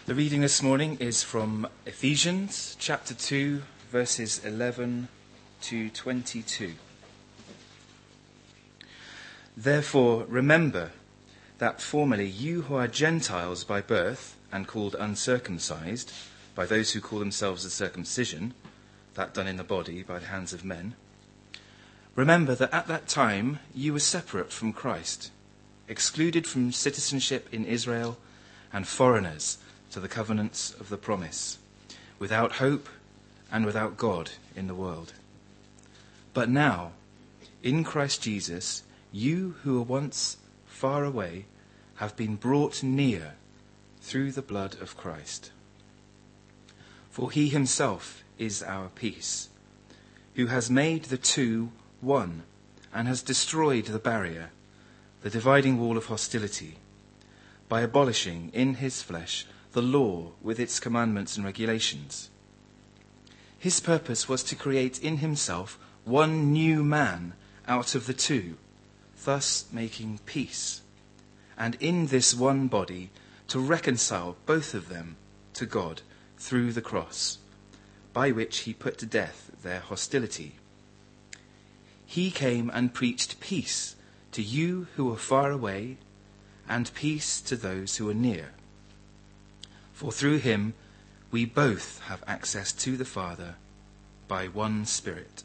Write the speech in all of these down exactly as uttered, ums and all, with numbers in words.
The reading this morning is from Ephesians chapter two, verses eleven to twenty-two. Therefore, remember that formerly you who are Gentiles by birth and called uncircumcised by those who call themselves the circumcision, that done in the body by the hands of men, remember that at that time you were separate from Christ, excluded from citizenship in Israel and foreigners to the covenants of the promise, without hope and without God in the world. But now, in Christ Jesus, you who were once far away have been brought near through the blood of Christ. For he himself is our peace, who has made the two one and has destroyed the barrier, the dividing wall of hostility, by abolishing in his flesh the law with its commandments and regulations. His purpose was to create in himself one new man out of the two, thus making peace, and in this one body to reconcile both of them to God through the cross, by which he put to death their hostility. He came and preached peace to you who were far away, and peace to those who are near. For through him we both have access to the Father by one Spirit.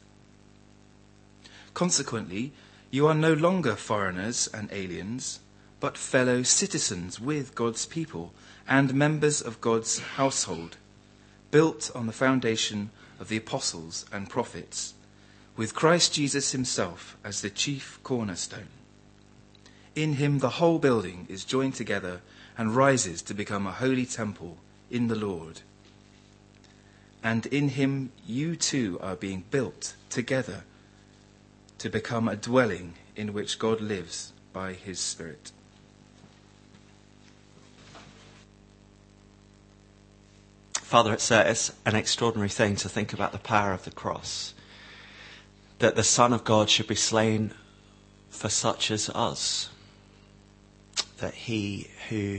Consequently, you are no longer foreigners and aliens, but fellow citizens with God's people and members of God's household, built on the foundation of the apostles and prophets, with Christ Jesus himself as the chief cornerstone. In him the whole building is joined together and rises to become a holy temple in the Lord. And in him you too are being built together to become a dwelling in which God lives by his Spirit. Father, it's, a, it's an extraordinary thing to think about the power of the cross. That the Son of God should be slain for such as us. That he who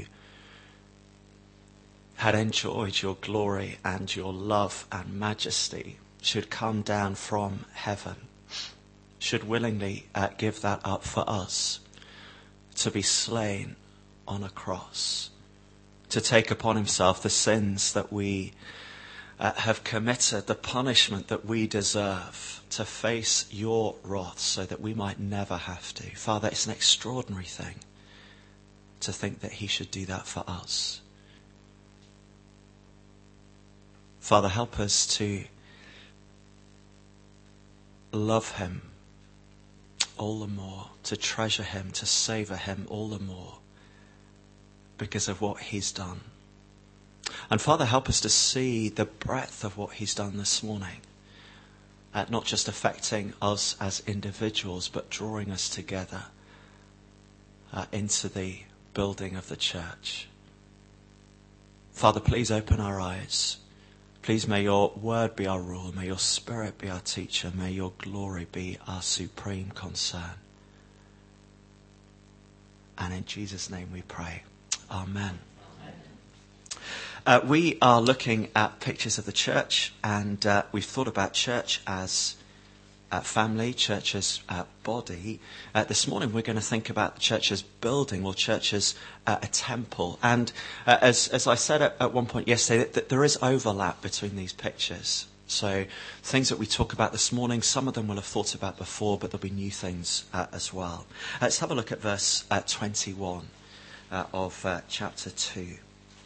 had enjoyed your glory and your love and majesty should come down from heaven, should willingly uh, give that up for us, to be slain on a cross, to take upon himself the sins that we uh, have committed, the punishment that we deserve, to face your wrath so that we might never have to. Father, it's an extraordinary thing to think that he should do that for us. Father, help us to love him all the more, to treasure him, to savour him all the more because of what he's done. And Father, help us to see the breadth of what he's done this morning, uh, not just affecting us as individuals, but drawing us together uh, into the building of the church. Father, please open our eyes. Please may your word be our rule. May your Spirit be our teacher. May your glory be our supreme concern. And in Jesus' name we pray. Amen. Amen. Uh, we are looking at pictures of the church, and uh, we've thought about church as Uh, family, church as uh, body. Uh, this morning we're going to think about the church as building, or church as uh, a temple. And uh, as as I said at, at one point yesterday, that, that there is overlap between these pictures. So things that we talk about this morning, some of them we'll have thought about before, but there'll be new things uh, as well. Uh, let's have a look at verse uh, twenty-one uh, of uh, chapter two.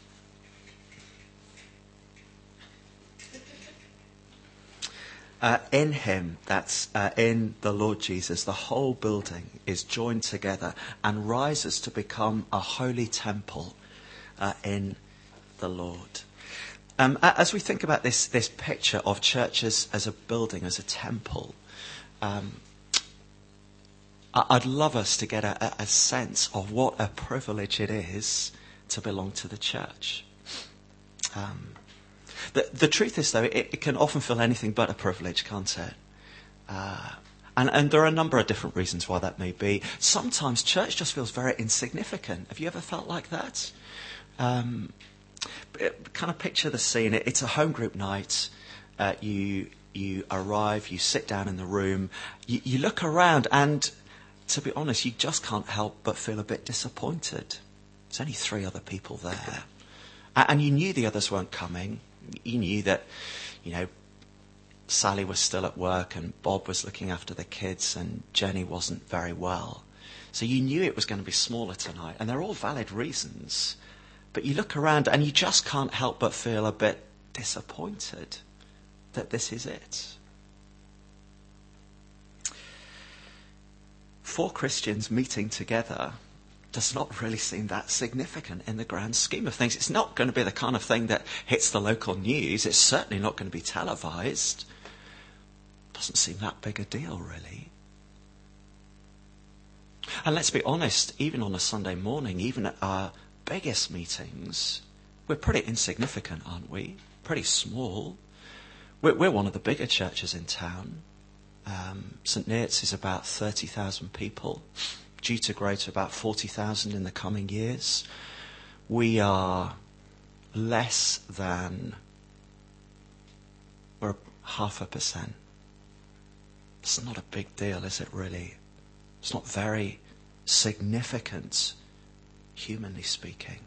Uh, in him, that's uh, in the Lord Jesus, the whole building is joined together and rises to become a holy temple uh, in the Lord. Um, as we think about this this picture of churches as a building, as a temple, um, I'd love us to get a, a sense of what a privilege it is to belong to the church. Um The, the truth is, though, it, it can often feel anything but a privilege, can't it? Uh, and, and there are a number of different reasons why that may be. Sometimes church just feels very insignificant. Have you ever felt like that? Um, kind of picture the scene. It's a home group night. Uh, you you arrive, you sit down in the room, you, you look around, and to be honest, you just can't help but feel a bit disappointed. There's only three other people there. And you knew the others weren't coming. You knew that, you know, Sally was still at work and Bob was looking after the kids and Jenny wasn't very well. So you knew it was going to be smaller tonight. And they're all valid reasons. But you look around and you just can't help but feel a bit disappointed that this is it. Four Christians meeting together does not really seem that significant in the grand scheme of things. It's not going to be the kind of thing that hits the local news. It's certainly not going to be televised. Doesn't seem that big a deal, really. And let's be honest, even on a Sunday morning, even at our biggest meetings, we're pretty insignificant, aren't we? Pretty small. We're, we're one of the bigger churches in town. Um, St Neots is about thirty thousand people, due to grow to about forty thousand in the coming years. We are less than, we're half a percent. It's not a big deal, is it really? It's not very significant, humanly speaking.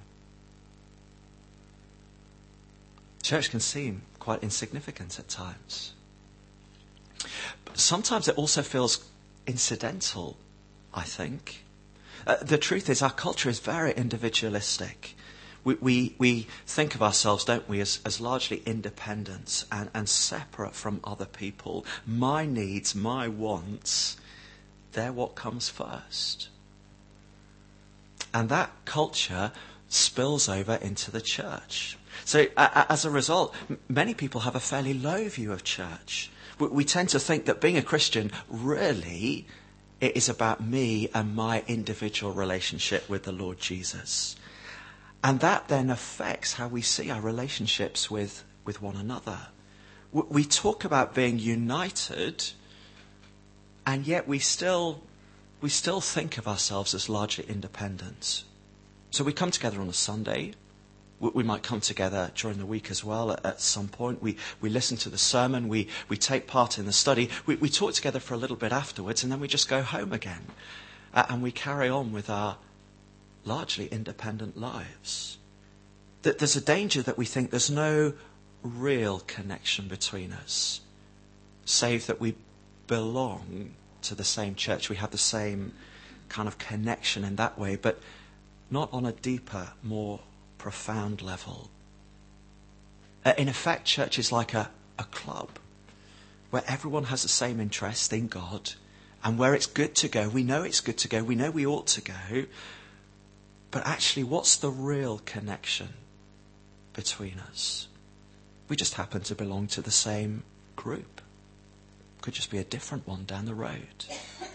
Church can seem quite insignificant at times. But sometimes it also feels incidental, I think. Uh, the truth is, our culture is very individualistic. We, we, we think of ourselves, don't we, as, as largely independent and, and separate from other people. My needs, my wants, they're what comes first. And that culture spills over into the church. So uh, as a result, m- many people have a fairly low view of church. We, we tend to think that being a Christian really it is about me and my individual relationship with the Lord Jesus. And that then affects how we see our relationships with, with one another. We talk about being united, and yet we still, we still think of ourselves as largely independent. So we come together on a Sunday. We might come together during the week as well at, at some point. We, we listen to the sermon. We, we take part in the study. We, we talk together for a little bit afterwards, and then we just go home again. Uh, and we carry on with our largely independent lives. That there's a danger that we think there's no real connection between us, save that we belong to the same church. We have the same kind of connection in that way, but not on a deeper, more profound level. Uh, in effect, church is like a, a club where everyone has the same interest in God, and where it's good to go. We know it's good to go. We know we ought to go. But actually, what's the real connection between us? We just happen to belong to the same group. Could just be a different one down the road.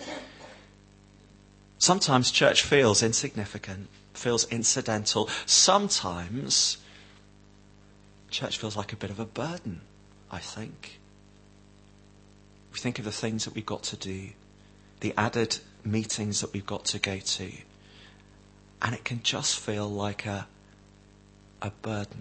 Sometimes church feels insignificant, feels incidental. Sometimes church feels like a bit of a burden, I think. We think of the things that we've got to do, the added meetings that we've got to go to, and it can just feel like a, a burden.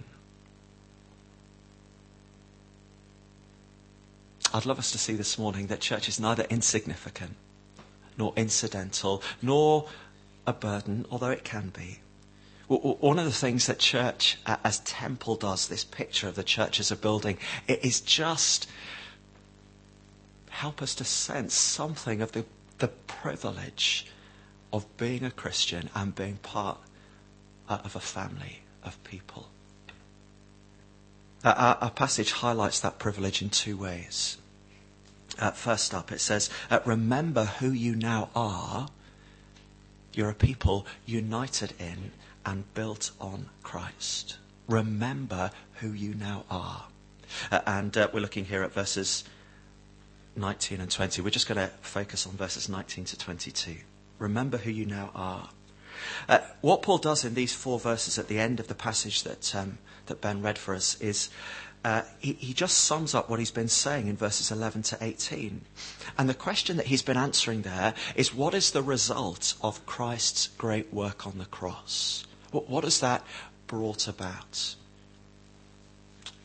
I'd love us to see this morning that church is neither insignificant, nor incidental, nor a burden, although it can be. One of the things that church as temple does, this picture of the church as a building, it is just help us to sense something of the, the privilege of being a Christian and being part of a family of people. Uh, our, our passage highlights that privilege in two ways. Uh, first up, it says, uh, remember who you now are. You're a people united in and built on Christ. Remember who you now are. Uh, and uh, we're looking here at verses nineteen and twenty. We're just going to focus on verses nineteen to twenty-two. Remember who you now are. Uh, what Paul does in these four verses at the end of the passage that um, that Ben read for us is uh, he, he just sums up what he's been saying in verses eleven to eighteen. And the question that he's been answering there is, what is the result of Christ's great work on the cross? What, what has that brought about?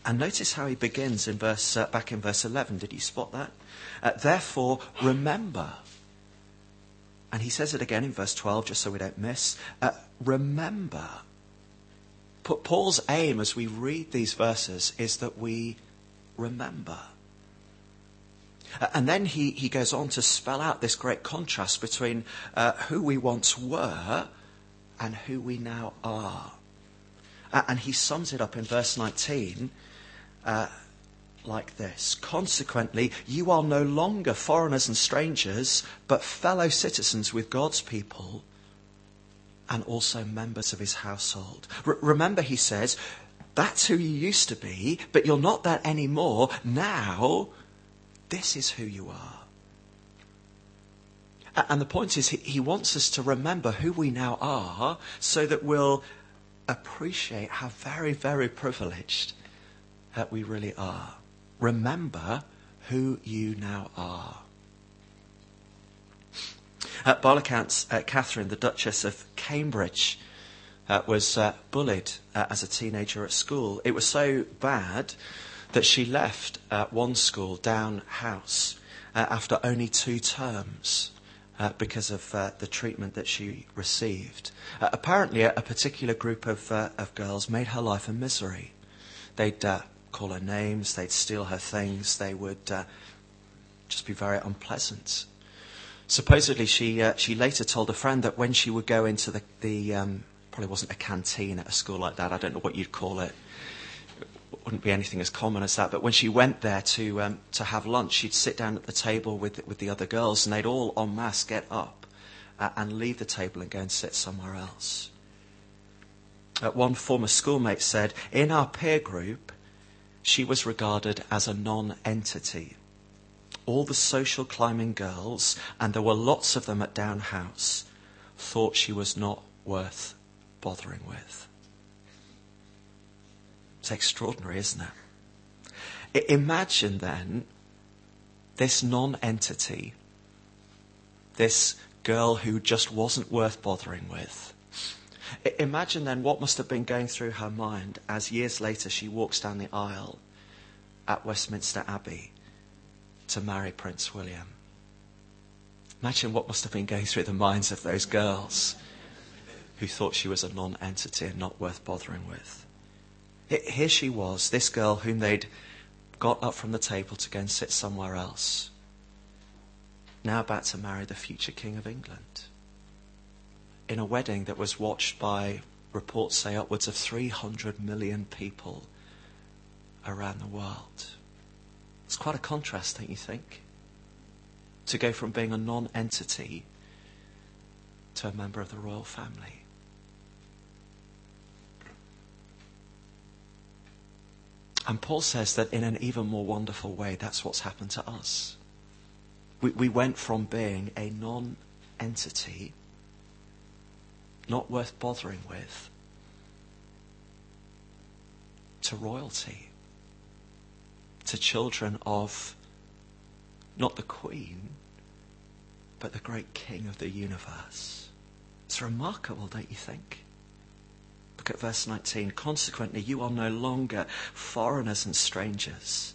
And notice how he begins in verse uh, back in verse eleven. Did you spot that? Uh, Therefore, remember. And he says it again in verse twelve, just so we don't miss. Uh, remember. But Paul's aim as we read these verses is that we remember. Uh, and then he, he goes on to spell out this great contrast between uh, who we once were and who we now are. Uh, and he sums it up in verse nineteen uh, like this. Consequently, you are no longer foreigners and strangers, but fellow citizens with God's people and also members of his household. R- remember, he says, that's who you used to be, but you're not that anymore. Now, this is who you are. A- and the point is, he, he wants us to remember who we now are so that we'll appreciate how very, very privileged that we really are. Remember who you now are. Uh, by all accounts, uh, Catherine, the Duchess of Cambridge, uh, was uh, bullied uh, as a teenager at school. It was so bad that she left uh, one school down house uh, after only two terms uh, because of uh, the treatment that she received. Uh, apparently, a, a particular group of, uh, of girls made her life a misery. They'd uh, call her names, they'd steal her things, they would uh, just be very unpleasant. Supposedly, she uh, she later told a friend that when she would go into the, the um, probably wasn't a canteen at a school like that, I don't know what you'd call it. It wouldn't be anything as common as that. But when she went there to um, to have lunch, she'd sit down at the table with with the other girls, and they'd all en masse get up uh, and leave the table and go and sit somewhere else. Uh, one former schoolmate said, in our peer group, she was regarded as a non-entity. All the social climbing girls, and there were lots of them at Down House, thought she was not worth bothering with. It's extraordinary, isn't it? I- imagine then this non-entity, this girl who just wasn't worth bothering with. I- imagine then what must have been going through her mind as years later she walks down the aisle at Westminster Abbey to marry Prince William. Imagine what must have been going through the minds of those girls who thought she was a non-entity and not worth bothering with. Here she was, this girl whom they'd got up from the table to go and sit somewhere else, now about to marry the future King of England in a wedding that was watched by, reports say, upwards of three hundred million people around the world. It's quite a contrast, don't you think? To go from being a non-entity to a member of the royal family. And Paul says that in an even more wonderful way, that's what's happened to us. We, we went from being a non-entity, not worth bothering with, to royalty, to children of not the Queen, but the great King of the universe. It's remarkable, don't you think? Look at verse nineteen. Consequently, you are no longer foreigners and strangers,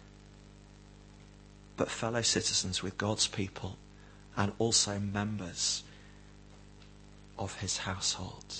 but fellow citizens with God's people and also members of his household.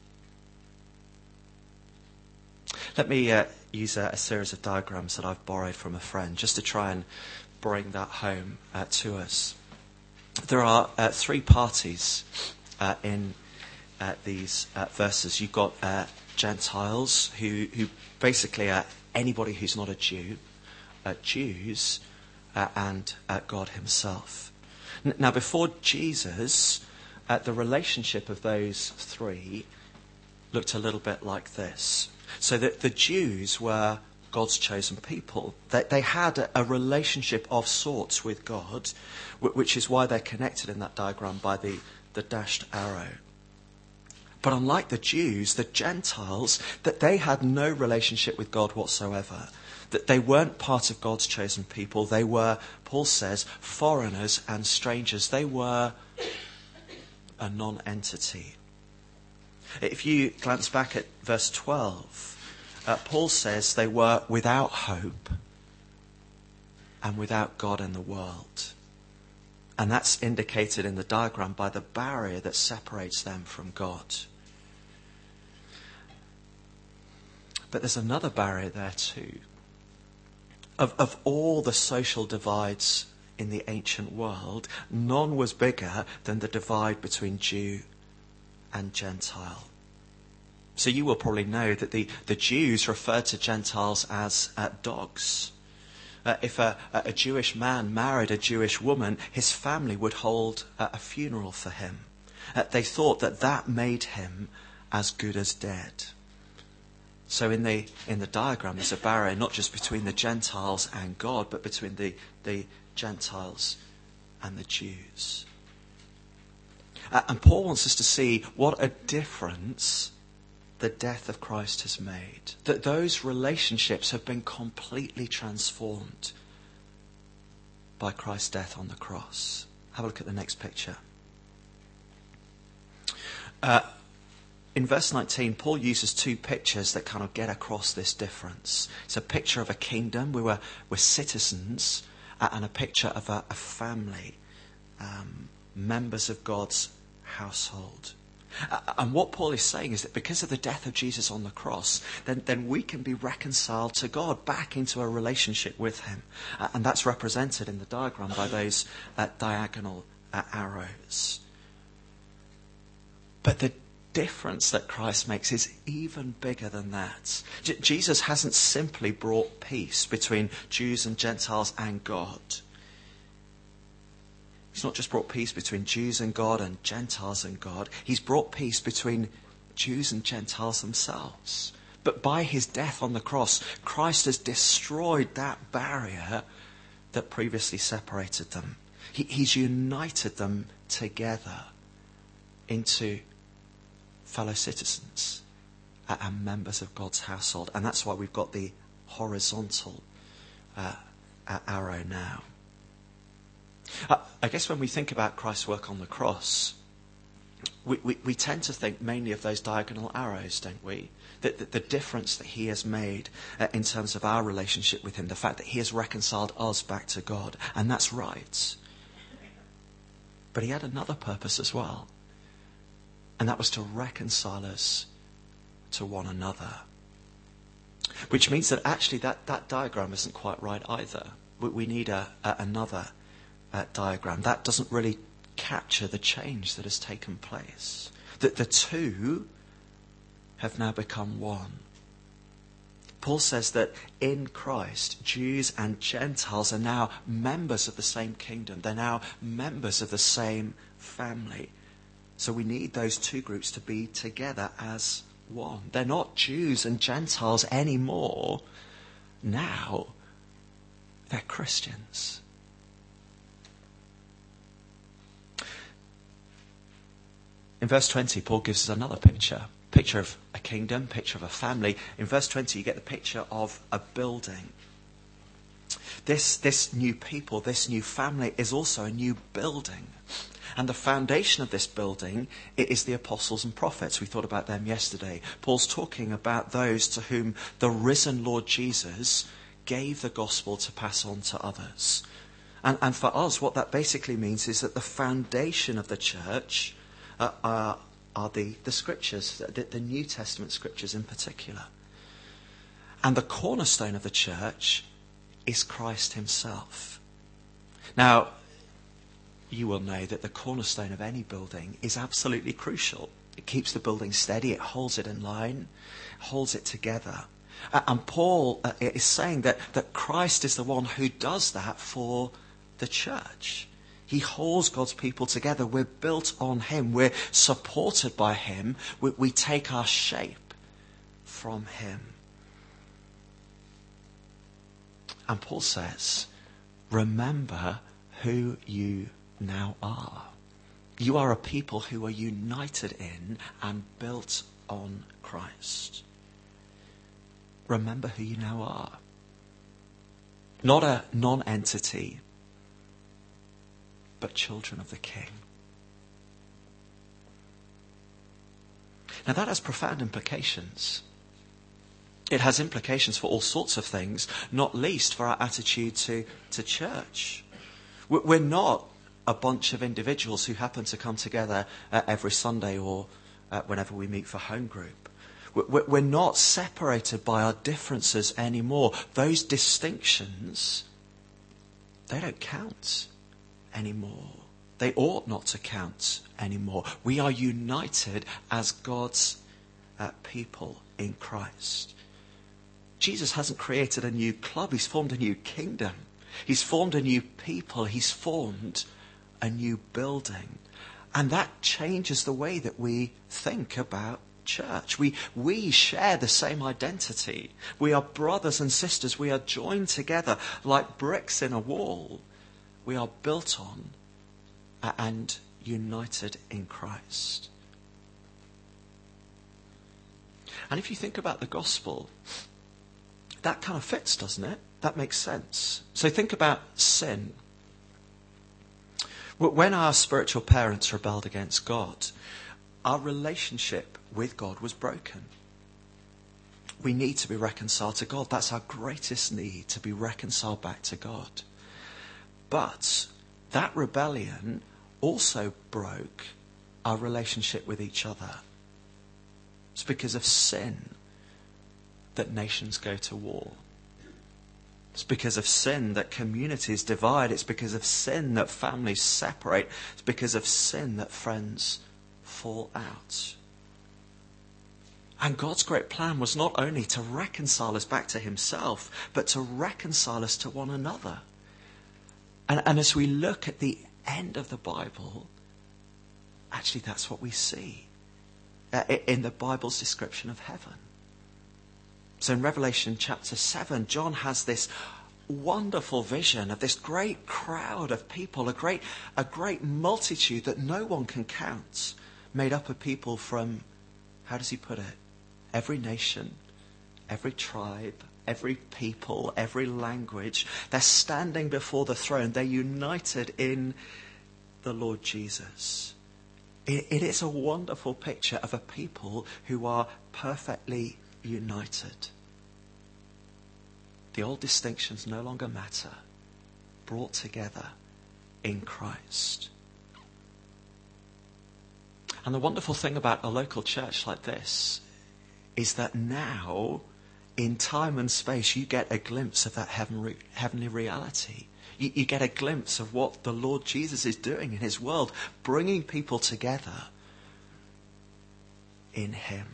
Let me uh, use a, a series of diagrams that I've borrowed from a friend just to try and bring that home uh, to us. There are uh, three parties uh, in uh, these uh, verses. You've got uh, Gentiles, who, who basically are anybody who's not a Jew, uh, Jews, uh, and uh, God himself. N- now, before Jesus, uh, the relationship of those three looked a little bit like this. So that the Jews were God's chosen people. They, they had a, a relationship of sorts with God, which is why they're connected in that diagram by the, the dashed arrow. But unlike the Jews, the Gentiles, that they had no relationship with God whatsoever. That they weren't part of God's chosen people. They were, Paul says, foreigners and strangers. They were a non-entity. If you glance back at verse twelve, uh, Paul says they were without hope and without God in the world. And that's indicated in the diagram by the barrier that separates them from God. But there's another barrier there too. Of, of all the social divides in the ancient world, none was bigger than the divide between Jew and Gentile. So you will probably know that the, the Jews referred to Gentiles as uh, dogs. Uh, if a, a Jewish man married a Jewish woman, his family would hold uh, a funeral for him. Uh, they thought that that made him as good as dead. So in the in the diagram, there's a barrier not just between the Gentiles and God, but between the, the Gentiles and the Jews. Uh, and Paul wants us to see what a difference the death of Christ has made. That those relationships have been completely transformed by Christ's death on the cross. Have a look at the next picture. Uh, in verse nineteen, Paul uses two pictures that kind of get across this difference. It's a picture of a kingdom, we were, we're citizens, uh, and a picture of a, a family, um, members of God's household. Uh, and what Paul is saying is that because of the death of Jesus on the cross, then, then we can be reconciled to God, back into a relationship with him. Uh, and that's represented in the diagram by those uh, diagonal uh, arrows. But the difference that Christ makes is even bigger than that. J- Jesus hasn't simply brought peace between Jews and Gentiles and God. He's not just brought peace between Jews and God and Gentiles and God. He's brought peace between Jews and Gentiles themselves. But by his death on the cross, Christ has destroyed that barrier that previously separated them. He, he's united them together into fellow citizens and members of God's household. And that's why we've got the horizontal uh, arrow now. Uh, I guess when we think about Christ's work on the cross, we, we, we tend to think mainly of those diagonal arrows, don't we? That the, the difference that he has made uh, in terms of our relationship with him, the fact that he has reconciled us back to God, and that's right. But he had another purpose as well, and that was to reconcile us to one another. Which means that actually that, that diagram isn't quite right either. We, we need a, a, another uh, diagram. That doesn't really capture the change that has taken place. That the two have now become one. Paul says that in Christ, Jews and Gentiles are now members of the same kingdom. They're now members of the same family. So we need those two groups to be together as one. They're not Jews and Gentiles anymore. Now, they're Christians. In verse twenty, Paul gives us another picture. Picture of a kingdom, picture of a family. In verse twenty, you get the picture of a building. This, this new people, this new family is also a new building. And the foundation of this building is the apostles and prophets. We thought about them yesterday. Paul's talking about those to whom the risen Lord Jesus gave the gospel to pass on to others. And, and for us, what that basically means is that the foundation of the church uh, are, are the, the scriptures, the, the New Testament scriptures in particular. And the cornerstone of the church is Christ himself. Now, you will know that the cornerstone of any building is absolutely crucial. It keeps the building steady, it holds it in line, holds it together. Uh, and Paul uh, is saying that, that Christ is the one who does that for the church. He holds God's people together. We're built on him. We're supported by him. We, we take our shape from him. And Paul says, remember who you now are. You are a people who are united in and built on Christ. Remember who you now are. Not a non-entity, but children of the King. Now that has profound implications. It has implications for all sorts of things, not least for our attitude to, to church. We're not a bunch of individuals who happen to come together uh, every Sunday or uh, whenever we meet for home group. We're not separated by our differences anymore. Those distinctions, they don't count anymore. They ought not to count anymore. We are united as God's uh, people in Christ. Jesus hasn't created a new club. He's formed a new kingdom. He's formed a new people. He's formed a new building. And that changes the way that we think about church. We, we share the same identity. We are brothers and sisters. We are joined together like bricks in a wall. We are built on and united in Christ. And if you think about the gospel, that kind of fits, doesn't it? That makes sense. So think about sin. When our spiritual parents rebelled against God, our relationship with God was broken. We need to be reconciled to God. That's our greatest need, to be reconciled back to God. But that rebellion also broke our relationship with each other. It's because of sin that nations go to war. It's because of sin that communities divide. It's because of sin that families separate. It's because of sin that friends fall out. And God's great plan was not only to reconcile us back to himself, but to reconcile us to one another. And, and as we look at the end of the Bible, actually that's what we see uh, in the Bible's description of heaven. So in Revelation chapter seven, John has this wonderful vision of this great crowd of people, a great, a great multitude that no one can count, made up of people from, how does he put it? Every nation, every tribe, every people, every language. They're standing before the throne. They're united in the Lord Jesus. It, it is a wonderful picture of a people who are perfectly united. The old distinctions no longer matter, brought together in Christ. And the wonderful thing about a local church like this is that now, in time and space, you get a glimpse of that heavenly, heavenly reality. You, you get a glimpse of what the Lord Jesus is doing in his world, bringing people together in him.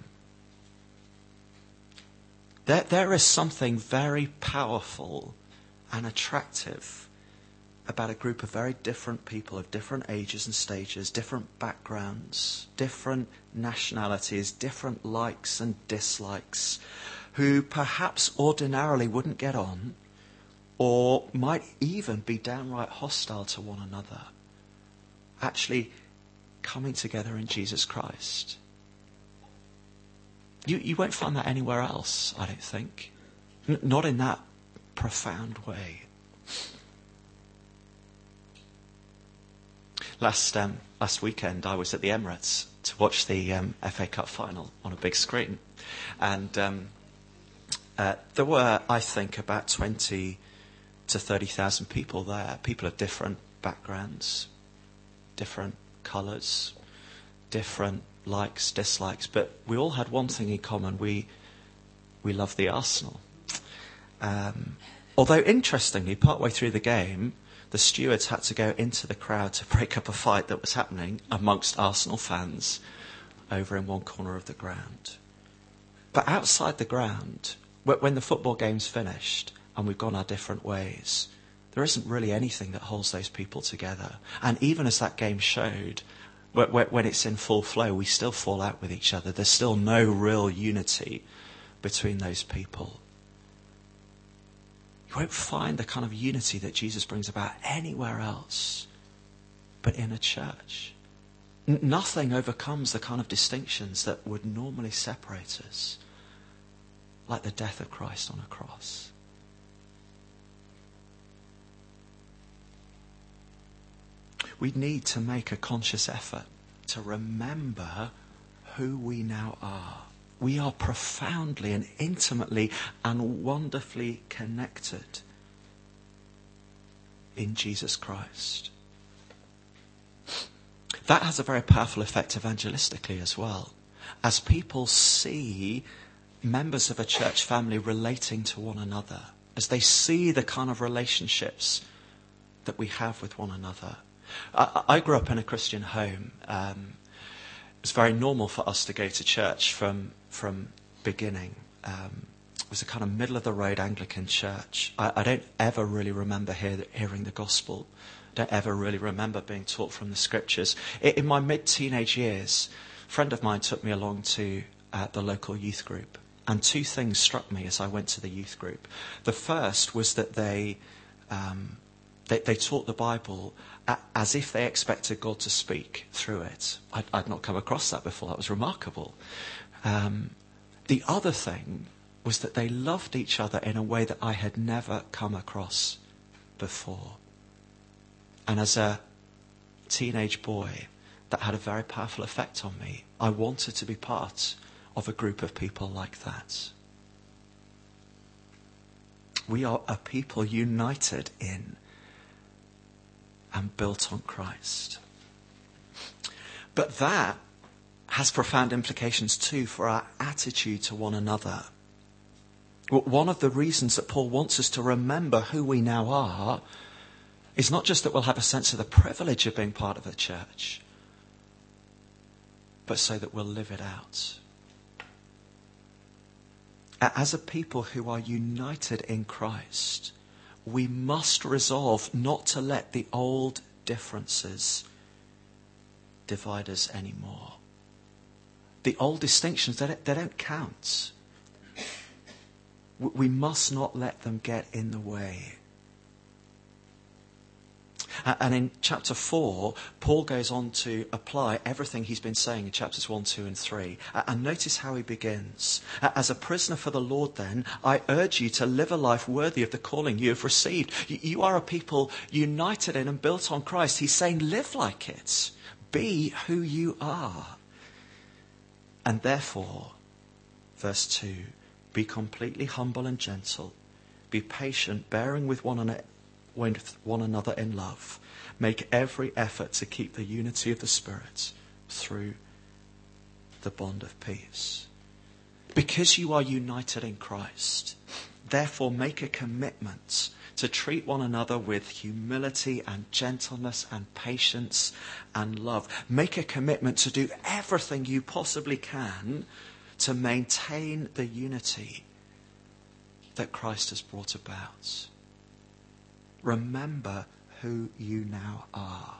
There, there is something very powerful and attractive about a group of very different people of different ages and stages, different backgrounds, different nationalities, different likes and dislikes, who perhaps ordinarily wouldn't get on or might even be downright hostile to one another, actually coming together in Jesus Christ. You, you won't find that anywhere else, I don't think. N- not in that profound way. Last um, last weekend, I was at the Emirates to watch the um, F A Cup final on a big screen. And um, uh, there were, I think, about twenty to thirty thousand people there. People of different backgrounds, different colours, different likes, dislikes. But we all had one thing in common. We, we loved the Arsenal. Um, although, interestingly, partway through the game, the stewards had to go into the crowd to break up a fight that was happening amongst Arsenal fans over in one corner of the ground. But outside the ground, when the football game's finished and we've gone our different ways, there isn't really anything that holds those people together. And even as that game showed, when it's in full flow, we still fall out with each other. There's still no real unity between those people. You won't find the kind of unity that Jesus brings about anywhere else but in a church. N- nothing overcomes the kind of distinctions that would normally separate us, like the death of Christ on a cross. We need to make a conscious effort to remember who we now are we are profoundly and intimately and wonderfully connected in Jesus Christ. That has a very powerful effect evangelistically as well. As people see members of a church family relating to one another, as they see the kind of relationships that we have with one another. I, I grew up in a Christian home. Um, it was very normal for us to go to church from from beginning. Um, it was a kind of middle of the road Anglican church. I, I don't ever really remember hear, hearing the gospel. I don't ever really remember being taught from the scriptures. In, in my mid-teenage years, a friend of mine took me along to uh, the local youth group. And two things struck me as I went to the youth group. The first was that they um, they, they taught the Bible a, as if they expected God to speak through it. I'd, I'd not come across that before. That was remarkable. Um, the other thing was that they loved each other in a way that I had never come across before. And as a teenage boy, that had a very powerful effect on me. I wanted to be part of a group of people like that. We are a people united in and built on Christ. But that has profound implications too for our attitude to one another. One of the reasons that Paul wants us to remember who we now are is not just that we'll have a sense of the privilege of being part of the church, but so that we'll live it out. As a people who are united in Christ, we must resolve not to let the old differences divide us anymore. The old distinctions, they don't, they don't count. We must not let them get in the way. And in chapter four, Paul goes on to apply everything he's been saying in chapters one, two and three. And notice how he begins. As a prisoner for the Lord then, I urge you to live a life worthy of the calling you have received. You are a people united in and built on Christ. He's saying live like it. Be who you are. And therefore, verse two, be completely humble and gentle. Be patient, bearing with one another. with one another in love. Make every effort to keep the unity of the Spirit through the bond of peace. Because you are united in Christ, therefore make a commitment to treat one another with humility and gentleness and patience and love. Make a commitment to do everything you possibly can to maintain the unity that Christ has brought about. Remember who you now are.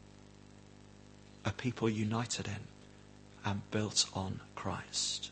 A people united in and built on Christ.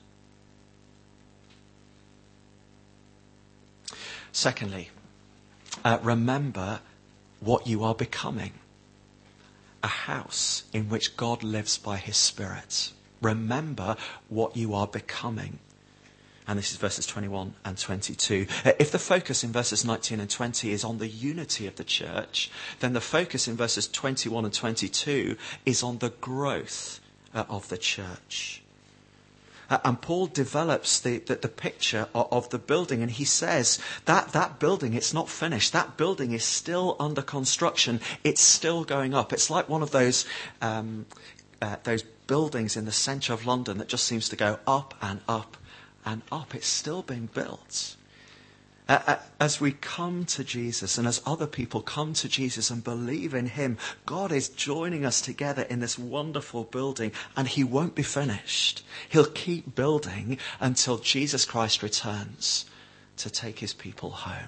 Secondly, uh, remember what you are becoming. A house in which God lives by his Spirit. Remember what you are becoming. And this is verses twenty-one and twenty-two. If the focus in verses nineteen and twenty is on the unity of the church, then the focus in verses twenty-one and twenty-two is on the growth uh, of the church. Uh, and Paul develops the, the, the picture of, of the building, and he says that that building, it's not finished. That building is still under construction. It's still going up. It's like one of those um, uh, those buildings in the centre of London that just seems to go up and up and up. It's still being built. Uh, as we come to Jesus and as other people come to Jesus and believe in him, God is joining us together in this wonderful building, and he won't be finished. He'll keep building until Jesus Christ returns to take his people home.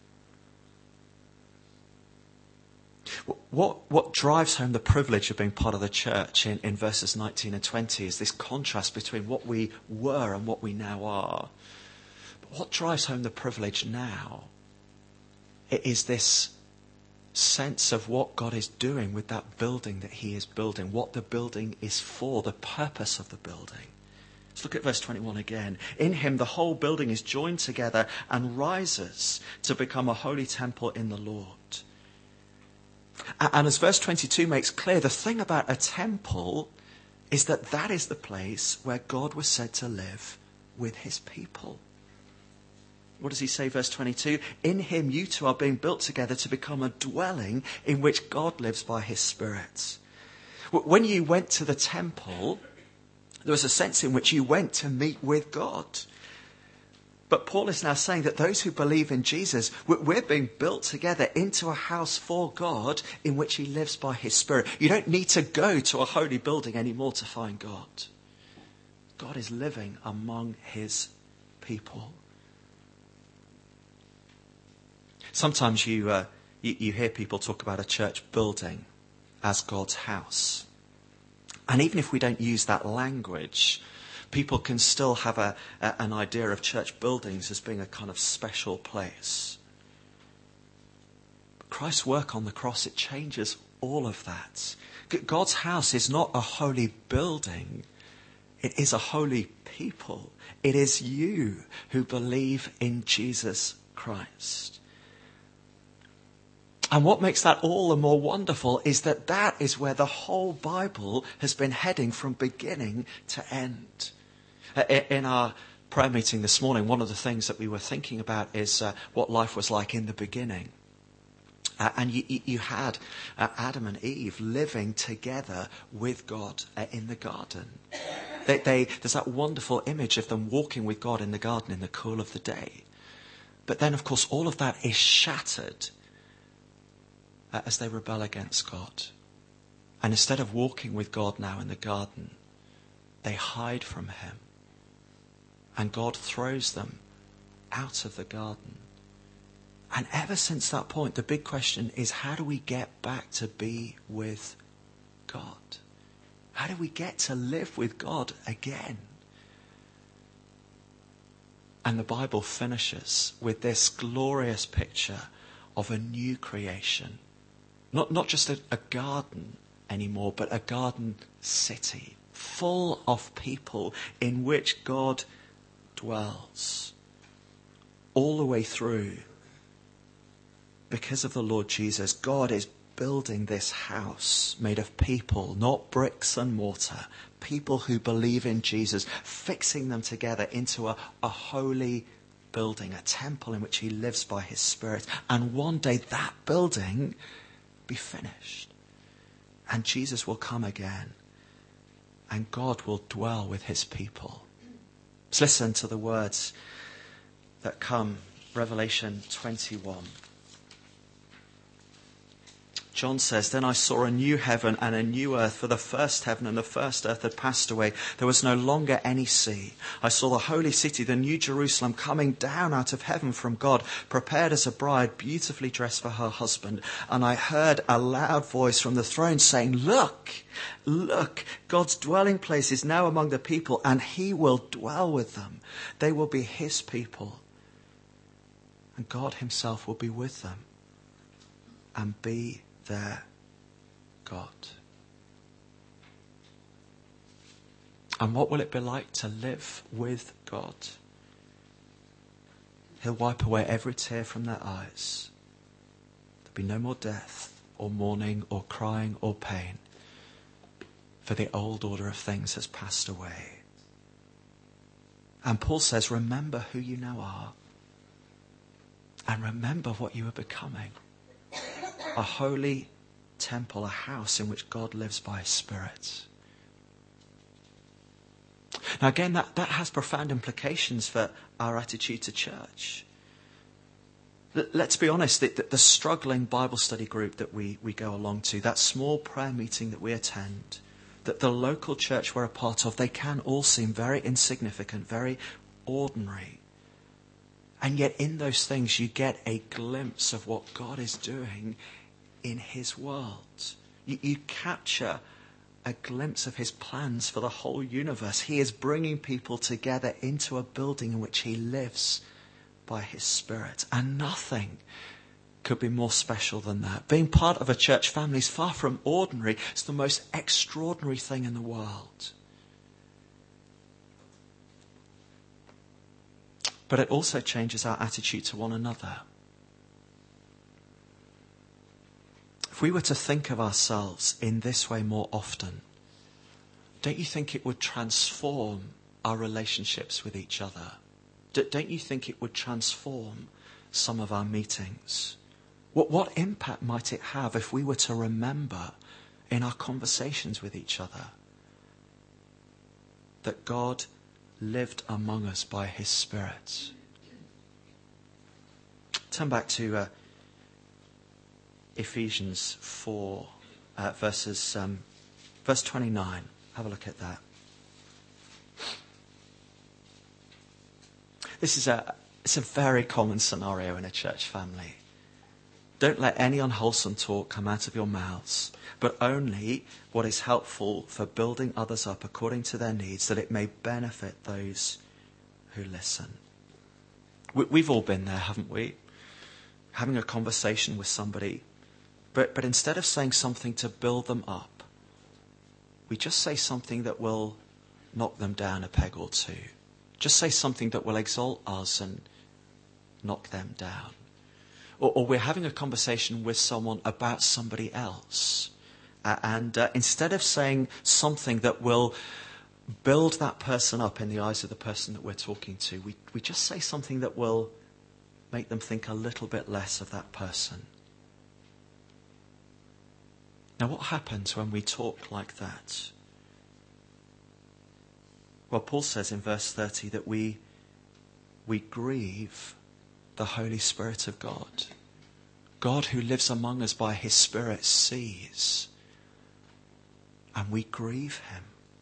What, what drives home the privilege of being part of the church in, in verses nineteen and twenty is this contrast between what we were and what we now are. But what drives home the privilege now is this sense of what God is doing with that building that he is building, what the building is for, the purpose of the building. Let's look at verse twenty-one again. In him the whole building is joined together and rises to become a holy temple in the Lord. And as verse twenty-two makes clear, the thing about a temple is that that is the place where God was said to live with his people. What does he say, verse twenty-two? In him you two are being built together to become a dwelling in which God lives by his Spirit. When you went to the temple, there was a sense in which you went to meet with God. But Paul is now saying that those who believe in Jesus, we're being built together into a house for God in which he lives by his Spirit. You don't need to go to a holy building anymore to find God. God is living among his people. Sometimes you, uh, you, you hear people talk about a church building as God's house. And even if we don't use that language, people can still have a, a, an idea of church buildings as being a kind of special place. But Christ's work on the cross, it changes all of that. God's house is not a holy building. It is a holy people. It is you who believe in Jesus Christ. And what makes that all the more wonderful is that that is where the whole Bible has been heading from beginning to end. In our prayer meeting this morning, one of the things that we were thinking about is uh, what life was like in the beginning. Uh, and you, you had uh, Adam and Eve living together with God uh, in the garden. They, they, there's that wonderful image of them walking with God in the garden in the cool of the day. But then, of course, all of that is shattered uh, as they rebel against God. And instead of walking with God now in the garden, they hide from him. And God throws them out of the garden. And ever since that point, the big question is, how do we get back to be with God? How do we get to live with God again? And the Bible finishes with this glorious picture of a new creation. Not, not just a, a garden anymore, but a garden city full of people in which God dwells all the way through. Because of the Lord Jesus, God is building this house made of people, not bricks and mortar, people who believe in Jesus, fixing them together into a, a holy building, a temple in which he lives by his Spirit. And one day that building be finished. And Jesus will come again. And God will dwell with his people. Let's listen to the words that come, Revelation twenty-one. John says, "Then I saw a new heaven and a new earth, for the first heaven and the first earth had passed away. There was no longer any sea. I saw the holy city, the new Jerusalem, coming down out of heaven from God, prepared as a bride, beautifully dressed for her husband. And I heard a loud voice from the throne saying, 'Look, look, God's dwelling place is now among the people, and he will dwell with them. They will be his people, and God himself will be with them and be their God.'" And what will it be like to live with God? He'll wipe away every tear from their eyes. There'll be no more death or mourning or crying or pain, for the old order of things has passed away. And Paul says, remember who you now are, and remember what you are becoming. A holy temple, a house in which God lives by his Spirit. Now again, that, that has profound implications for our attitude to church. Let's be honest, the, the struggling Bible study group that we, we go along to, that small prayer meeting that we attend, that the local church we're a part of, they can all seem very insignificant, very ordinary. And yet in those things you get a glimpse of what God is doing in his world. You, you capture a glimpse of his plans for the whole universe. He is bringing people together into a building in which he lives by his Spirit. And nothing could be more special than that. Being part of a church family is far from ordinary. It's the most extraordinary thing in the world. But it also changes our attitude to one another. If we were to think of ourselves in this way more often, don't you think it would transform our relationships with each other? D- don't you think it would transform some of our meetings? What, what impact might it have if we were to remember in our conversations with each other that God lived among us by his Spirit? Turn back to uh, Ephesians four, uh, verses um, verse twenty-nine. Have a look at that. This is a it's a very common scenario in a church family. Don't let any unwholesome talk come out of your mouths, but only what is helpful for building others up according to their needs, that it may benefit those who listen. We, we've all been there, haven't we? Having a conversation with somebody, but, but instead of saying something to build them up, we just say something that will knock them down a peg or two. Just say something that will exalt us and knock them down. Or, or we're having a conversation with someone about somebody else. Uh, and uh, instead of saying something that will build that person up in the eyes of the person that we're talking to, we, we just say something that will make them think a little bit less of that person. Now, what happens when we talk like that? Well, Paul says in verse thirty that we, we grieve the Holy Spirit of God. God who lives among us by his Spirit sees, and we grieve him.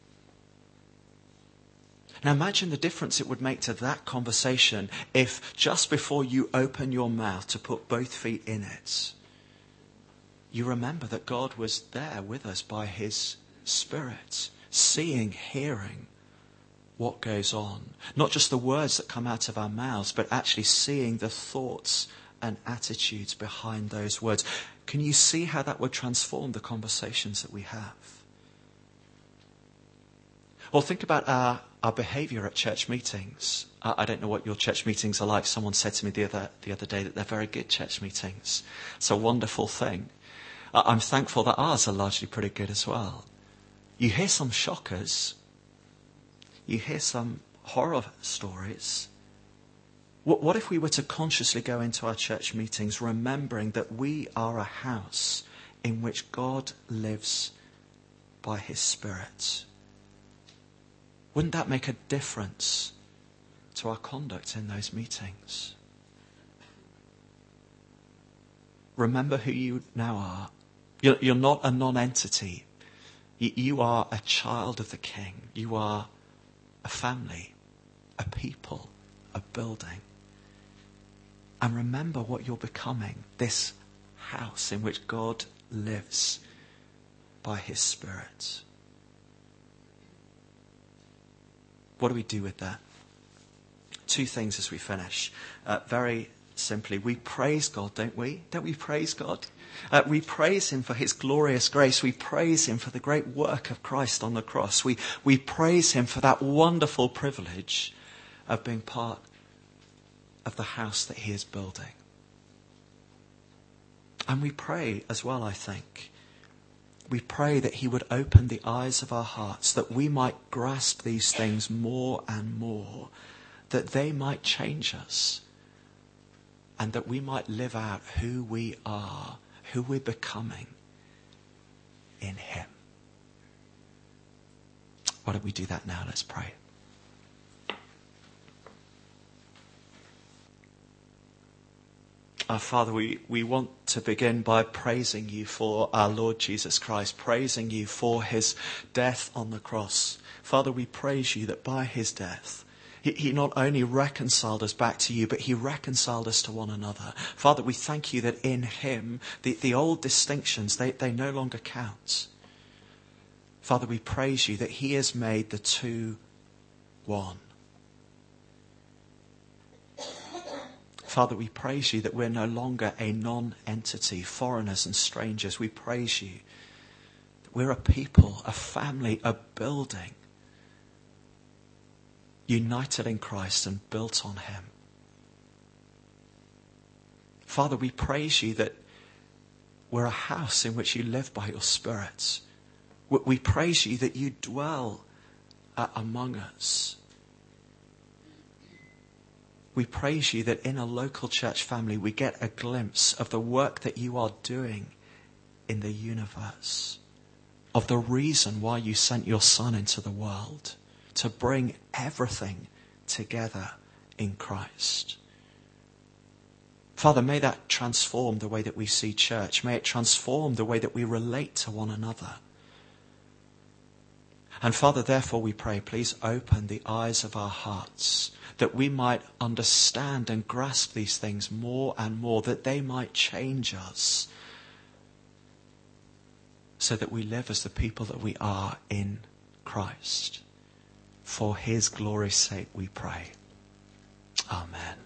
Now imagine the difference it would make to that conversation if just before you open your mouth to put both feet in it, you remember that God was there with us by his Spirit, seeing, hearing what goes on. Not just the words that come out of our mouths, but actually seeing the thoughts and attitudes behind those words. Can you see how that would transform the conversations that we have? Or think about our, our behaviour at church meetings. I, I don't know what your church meetings are like. Someone said to me the other, the other day that they're very good church meetings. It's a wonderful thing. I, I'm thankful that ours are largely pretty good as well. You hear some shockers. You hear some horror stories. What, what if we were to consciously go into our church meetings remembering that we are a house in which God lives by his Spirit? Wouldn't that make a difference to our conduct in those meetings? Remember who you now are. You're, you're not a non-entity. You, you are a child of the King. You are a family, a people, a building. And remember what you're becoming, this house in which God lives by his Spirit. What do we do with that? Two things as we finish. Uh, very simply, we praise God, don't we? Don't we praise God? Uh, we praise him for his glorious grace. We praise him for the great work of Christ on the cross. We, we praise him for that wonderful privilege of being part of the house that he is building. And we pray as well, I think. We pray that he would open the eyes of our hearts, that we might grasp these things more and more, that they might change us, and that we might live out who we are, who we're becoming in him. Why don't we do that now? Let's pray. Our Father, we, we want to begin by praising you for our Lord Jesus Christ, praising you for his death on the cross. Father, we praise you that by his death, he, he not only reconciled us back to you, but he reconciled us to one another. Father, we thank you that in him, the, the old distinctions, they, they no longer count. Father, we praise you that he has made the two one. Father, we praise you that we're no longer a non-entity, foreigners and strangers. We praise you that we're a people, a family, a building, united in Christ and built on him. Father, we praise you that we're a house in which you live by your Spirit. We praise you that you dwell uh, among us. We praise you that in a local church family we get a glimpse of the work that you are doing in the universe, of the reason why you sent your Son into the world, to bring everything together in Christ. Father, may that transform the way that we see church. May it transform the way that we relate to one another. And Father, therefore we pray, please open the eyes of our hearts that we might understand and grasp these things more and more, that they might change us so that we live as the people that we are in Christ. For his glory's sake we pray. Amen.